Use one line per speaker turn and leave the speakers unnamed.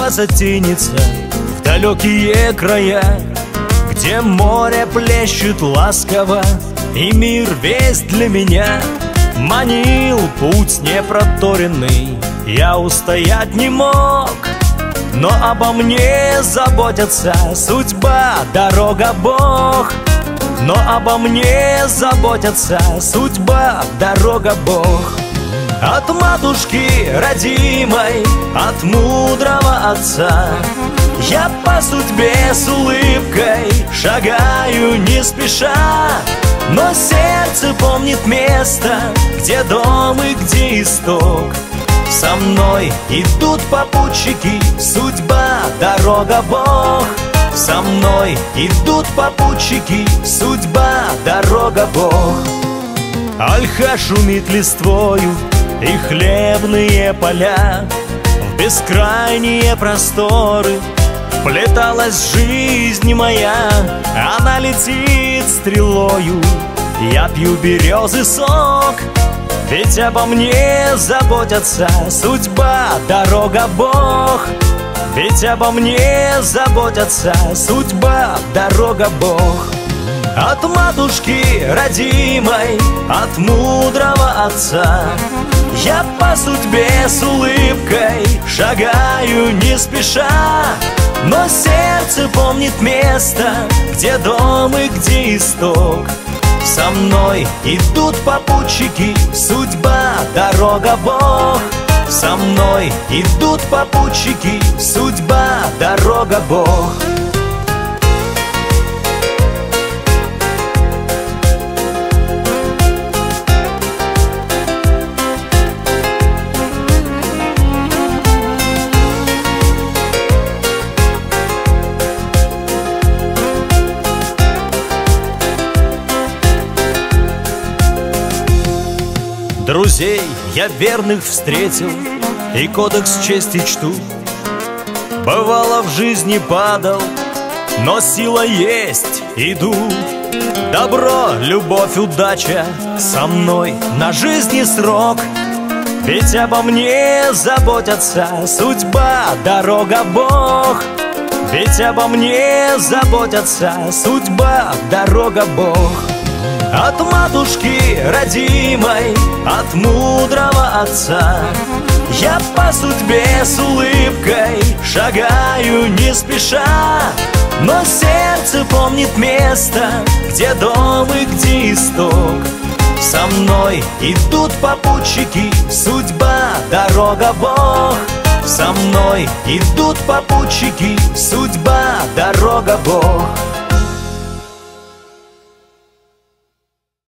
снова затянется в далекие края, где море плещет ласково, и мир весь для меня. Манил путь непроторенный, я устоять не мог, но обо мне заботятся судьба, дорога, Бог. Но обо мне заботятся судьба, дорога, Бог. От матушки родимой, от мудрого отца я по судьбе с улыбкой шагаю не спеша. Но сердце помнит место, где дом и где исток. Со мной идут попутчики, судьба, дорога, Бог. Со мной идут попутчики, судьба, дорога, Бог. Ольха шумит листвою и хлебные поля, в бескрайние просторы вплеталась жизнь моя. Она летит стрелою, я пью березы сок, ведь обо мне заботятся судьба, дорога, Бог. Ведь обо мне заботятся судьба, дорога, Бог. От матушки родимой, от мудрого отца я по судьбе с улыбкой шагаю не спеша. Но сердце помнит место, где дом и где исток. Со мной идут попутчики, судьба, дорога, Бог. Со мной идут попутчики, судьба, дорога, Бог. Друзей я верных встретил и кодекс чести чту. Бывало в жизни падал, но сила есть, иду. Добро, любовь, удача со мной на жизни срок. Ведь обо мне заботятся судьба, дорога, Бог. Ведь обо мне заботятся судьба, дорога, Бог. От матушки родимой, от мудрого отца я по судьбе с улыбкой шагаю не спеша. Но сердце помнит место, где дом и где исток. Со мной идут попутчики, судьба, дорога, Бог. Со мной идут попутчики, судьба, дорога, Бог.